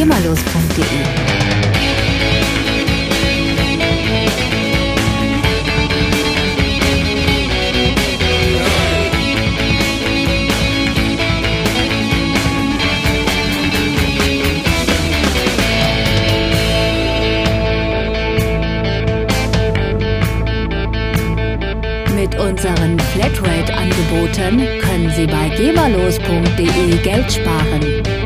geberlos.de. Mit unseren Flatrate-Angeboten können Sie bei geberlos.de Geld sparen.